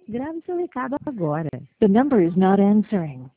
Grave seu recado agora. The number is not answering.